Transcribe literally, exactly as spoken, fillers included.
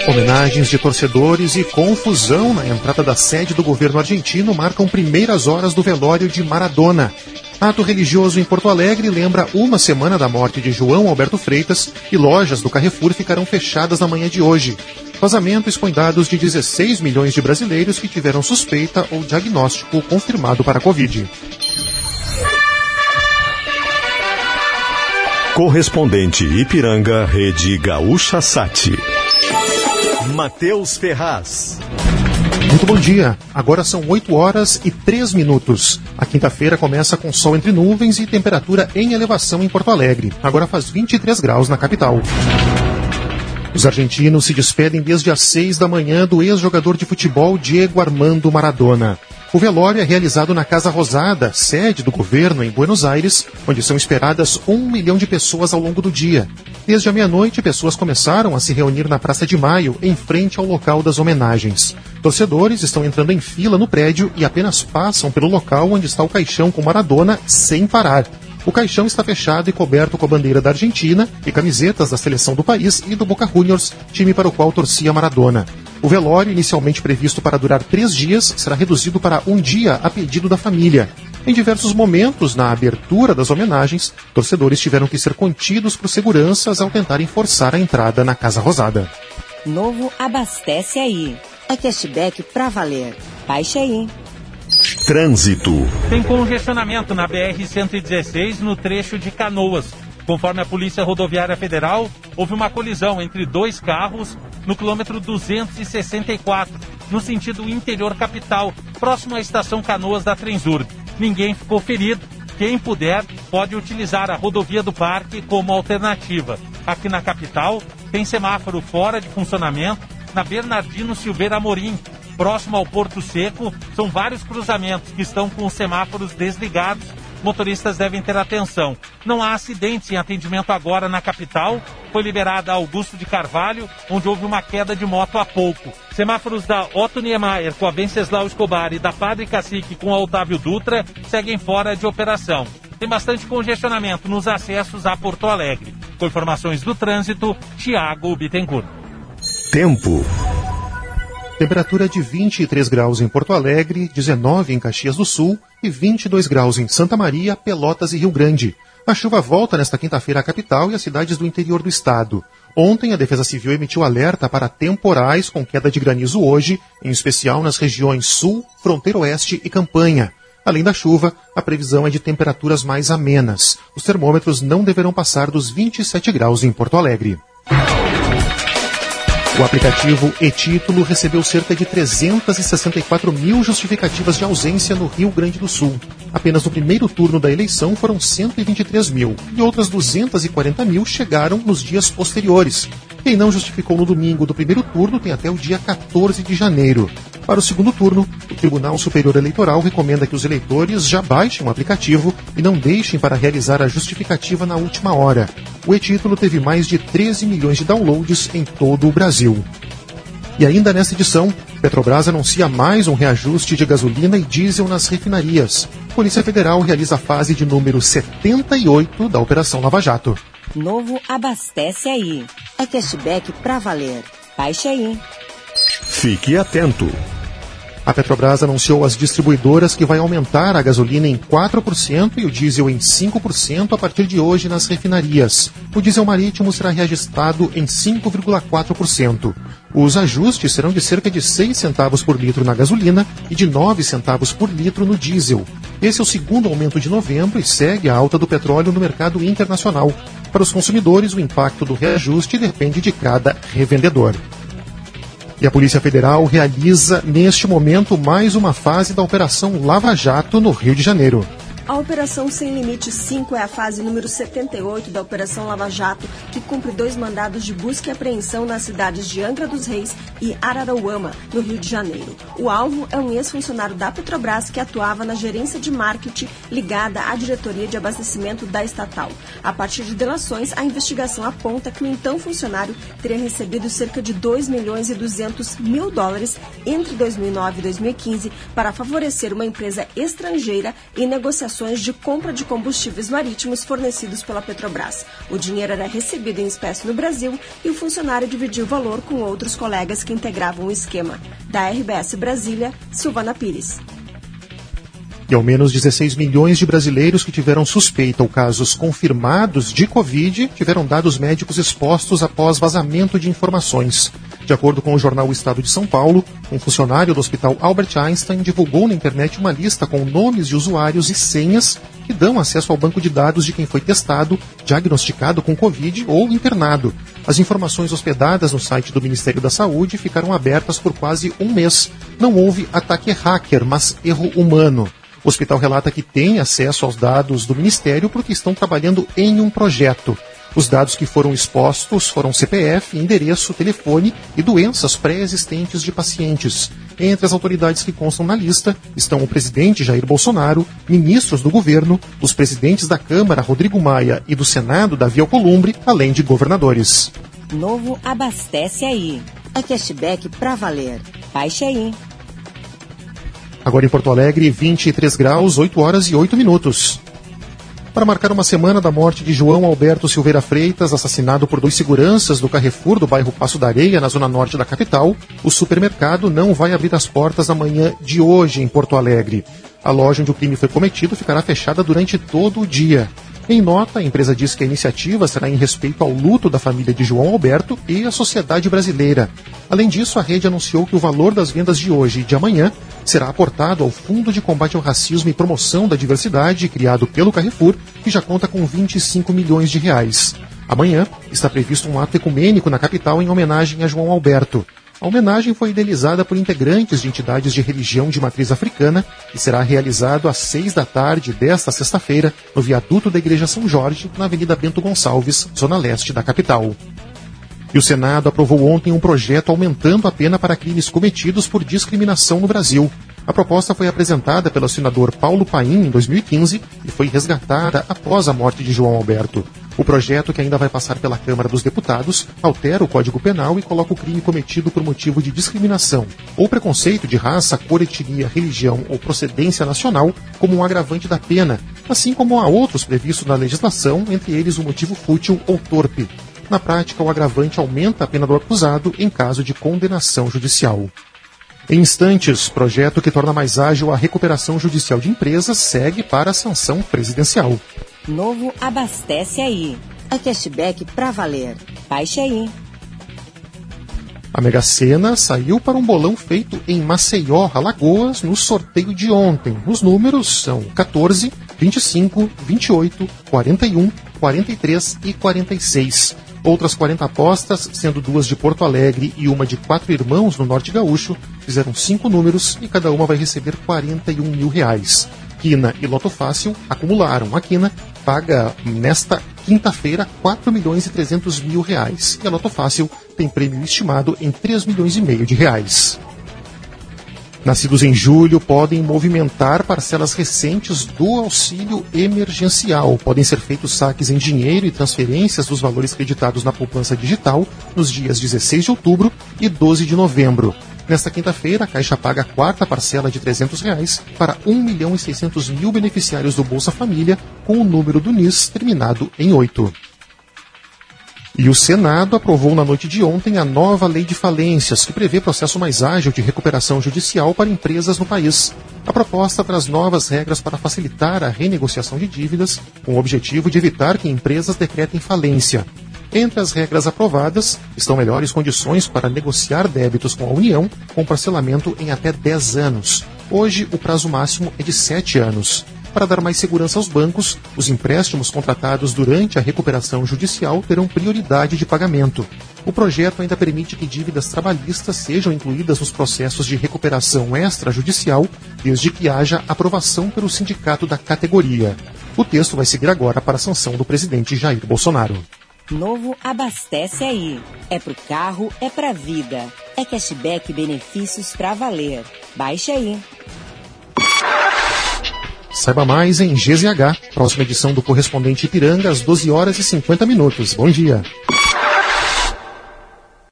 Homenagens de torcedores e confusão na entrada da sede do governo argentino marcam primeiras horas do velório de Maradona. Ato religioso em Porto Alegre lembra uma semana da morte de João Alberto Freitas e lojas do Carrefour ficarão fechadas na manhã de hoje. Vazamento expõe dados de dezesseis milhões de brasileiros que tiveram suspeita ou diagnóstico confirmado para a Covid. Correspondente Ipiranga, Rede Gaúcha Sat. Matheus Ferraz. Muito bom dia. Agora são oito horas e três minutos. A quinta-feira começa com sol entre nuvens e temperatura em elevação em Porto Alegre. Agora faz vinte e três graus na capital. Os argentinos se despedem desde as seis da manhã do ex-jogador de futebol Diego Armando Maradona. O velório é realizado na Casa Rosada, sede do governo em Buenos Aires, onde são esperadas um milhão de pessoas ao longo do dia. Desde a meia-noite, pessoas começaram a se reunir na Praça de Maio, em frente ao local das homenagens. Torcedores estão entrando em fila no prédio e apenas passam pelo local onde está o caixão com Maradona sem parar. O caixão está fechado e coberto com a bandeira da Argentina e camisetas da seleção do país e do Boca Juniors, time para o qual torcia Maradona. O velório, inicialmente previsto para durar três dias, será reduzido para um dia a pedido da família. Em diversos momentos, na abertura das homenagens, torcedores tiveram que ser contidos por seguranças ao tentarem forçar a entrada na Casa Rosada. Novo Abastece Aí. É cashback pra valer. Baixe aí. Trânsito. Tem congestionamento na B R cento e dezesseis no trecho de Canoas. Conforme a Polícia Rodoviária Federal, houve uma colisão entre dois carros no quilômetro duzentos e sessenta e quatro, no sentido interior capital, próximo à estação Canoas da Trenzurb. Ninguém ficou ferido. Quem puder pode utilizar a rodovia do Parque como alternativa. Aqui na capital, tem semáforo fora de funcionamento na Bernardino Silveira Amorim. Próximo ao Porto Seco, são vários cruzamentos que estão com os semáforos desligados. Motoristas devem ter atenção. Não há acidentes em atendimento agora na capital. Foi liberada a Augusto de Carvalho, onde houve uma queda de moto há pouco. Semáforos da Otto Niemeyer com a Venceslau Escobar e da Padre Cacique com a Otávio Dutra seguem fora de operação. Tem bastante congestionamento nos acessos a Porto Alegre. Com informações do trânsito, Tiago Bittencourt. Tempo. Temperatura de vinte e três graus em Porto Alegre, dezenove em Caxias do Sul e vinte e dois graus em Santa Maria, Pelotas e Rio Grande. A chuva volta nesta quinta-feira à capital e às cidades do interior do estado. Ontem, a Defesa Civil emitiu alerta para temporais com queda de granizo hoje, em especial nas regiões Sul, Fronteira Oeste e Campanha. Além da chuva, a previsão é de temperaturas mais amenas. Os termômetros não deverão passar dos vinte e sete graus em Porto Alegre. O aplicativo e-Título recebeu cerca de trezentas e sessenta e quatro mil justificativas de ausência no Rio Grande do Sul. Apenas no primeiro turno da eleição foram cento e vinte e três mil e outras duzentas e quarenta mil chegaram nos dias posteriores. Quem não justificou no domingo do primeiro turno tem até o dia quatorze de janeiro. Para o segundo turno, o Tribunal Superior Eleitoral recomenda que os eleitores já baixem o aplicativo e não deixem para realizar a justificativa na última hora. O e-Título teve mais de treze milhões de downloads em todo o Brasil. E ainda nesta edição, Petrobras anuncia mais um reajuste de gasolina e diesel nas refinarias. Polícia Federal realiza a fase de número setenta e oito da Operação Lava Jato. Novo Abastece Aí. É cashback pra valer. Baixe aí. Fique atento. A Petrobras anunciou às distribuidoras que vai aumentar a gasolina em quatro por cento e o diesel em cinco por cento a partir de hoje nas refinarias. O diesel marítimo será reajustado em cinco vírgula quatro por cento. Os ajustes serão de cerca de seis centavos por litro na gasolina e de nove centavos por litro no diesel. Esse é o segundo aumento de novembro e segue a alta do petróleo no mercado internacional. Para os consumidores, o impacto do reajuste depende de cada revendedor. E a Polícia Federal realiza, neste momento, mais uma fase da Operação Lava Jato no Rio de Janeiro. A Operação Sem Limite cinco é a fase número setenta e oito da Operação Lava Jato, que cumpre dois mandados de busca e apreensão nas cidades de Angra dos Reis e Araruama, no Rio de Janeiro. O alvo é um ex-funcionário da Petrobras que atuava na gerência de marketing ligada à diretoria de abastecimento da estatal. A partir de delações, a investigação aponta que o então funcionário teria recebido cerca de dois milhões e duzentos mil dólares entre dois mil e nove e dois mil e quinze para favorecer uma empresa estrangeira em negociações operações de compra de combustíveis marítimos fornecidos pela Petrobras. O dinheiro era recebido em espécie no Brasil e o funcionário dividiu o valor com outros colegas que integravam o esquema. Da R B S Brasília, Silvana Pires. E ao menos dezesseis milhões de brasileiros que tiveram suspeita ou casos confirmados de Covid tiveram dados médicos expostos após vazamento de informações. De acordo com o jornal O Estado de São Paulo, um funcionário do Hospital Albert Einstein divulgou na internet uma lista com nomes de usuários e senhas que dão acesso ao banco de dados de quem foi testado, diagnosticado com Covid ou internado. As informações hospedadas no site do Ministério da Saúde ficaram abertas por quase um mês. Não houve ataque hacker, mas erro humano. O hospital relata que tem acesso aos dados do Ministério porque estão trabalhando em um projeto. Os dados que foram expostos foram C P F, endereço, telefone e doenças pré-existentes de pacientes. Entre as autoridades que constam na lista estão o presidente Jair Bolsonaro, ministros do governo, os presidentes da Câmara, Rodrigo Maia, e do Senado, Davi Alcolumbre, além de governadores. Novo Abastece Aí. É cashback pra valer. Baixe aí. Agora em Porto Alegre, vinte e três graus, oito horas e oito minutos. Para marcar uma semana da morte de João Alberto Silveira Freitas, assassinado por dois seguranças do Carrefour do bairro Passo da Areia, na zona norte da capital, o supermercado não vai abrir as portas na manhã de hoje em Porto Alegre. A loja onde o crime foi cometido ficará fechada durante todo o dia. Em nota, a empresa diz que a iniciativa será em respeito ao luto da família de João Alberto e à sociedade brasileira. Além disso, a rede anunciou que o valor das vendas de hoje e de amanhã será aportado ao Fundo de Combate ao Racismo e Promoção da Diversidade, criado pelo Carrefour, que já conta com vinte e cinco milhões de reais. Amanhã está previsto um ato ecumênico na capital em homenagem a João Alberto. A homenagem foi idealizada por integrantes de entidades de religião de matriz africana e será realizado às seis da tarde desta sexta-feira no viaduto da Igreja São Jorge, na Avenida Bento Gonçalves, zona leste da capital. E o Senado aprovou ontem um projeto aumentando a pena para crimes cometidos por discriminação no Brasil. A proposta foi apresentada pelo senador Paulo Paim em dois mil e quinze e foi resgatada após a morte de João Alberto. O projeto, que ainda vai passar pela Câmara dos Deputados, altera o Código Penal e coloca o crime cometido por motivo de discriminação ou preconceito de raça, cor, etnia, religião ou procedência nacional como um agravante da pena, assim como há outros previstos na legislação, entre eles o motivo fútil ou torpe. Na prática, o agravante aumenta a pena do acusado em caso de condenação judicial. Em instantes, projeto que torna mais ágil a recuperação judicial de empresas segue para a sanção presidencial. Novo Abastece Aí. É cashback pra valer. Baixe aí. A Mega Sena saiu para um bolão feito em Maceió, Alagoas, no sorteio de ontem. Os números são quatorze, vinte e cinco, vinte e oito, quarenta e um, quarenta e três e quarenta e seis. Outras quarenta apostas, sendo duas de Porto Alegre e uma de Quatro Irmãos, no Norte Gaúcho, fizeram cinco números e cada uma vai receber quarenta e um mil reais. Quina e Loto Fácil acumularam. A Quina paga nesta quinta-feira quatro milhões e trezentos mil reais e a Loto Fácil tem prêmio estimado em três milhões e meio de reais. Nascidos em julho podem movimentar parcelas recentes do auxílio emergencial. Podem ser feitos saques em dinheiro e transferências dos valores creditados na poupança digital nos dias dezesseis de outubro e doze de novembro. Nesta quinta-feira, a Caixa paga a quarta parcela de trezentos reais para um milhão e seiscentos mil beneficiários do Bolsa Família, com o número do N I S terminado em oito. E o Senado aprovou na noite de ontem a nova lei de falências, que prevê processo mais ágil de recuperação judicial para empresas no país. A proposta traz novas regras para facilitar a renegociação de dívidas, com o objetivo de evitar que empresas decretem falência. Entre as regras aprovadas estão melhores condições para negociar débitos com a União, com parcelamento em até dez anos. Hoje, o prazo máximo é de sete anos. Para dar mais segurança aos bancos, os empréstimos contratados durante a recuperação judicial terão prioridade de pagamento. O projeto ainda permite que dívidas trabalhistas sejam incluídas nos processos de recuperação extrajudicial, desde que haja aprovação pelo sindicato da categoria. O texto vai seguir agora para a sanção do presidente Jair Bolsonaro. Novo Abastece Aí. É pro carro, é pra vida. É cashback e benefícios pra valer. Baixe aí. Saiba mais em G Z H. Próxima edição do Correspondente Ipiranga, às doze horas e cinquenta minutos. Bom dia.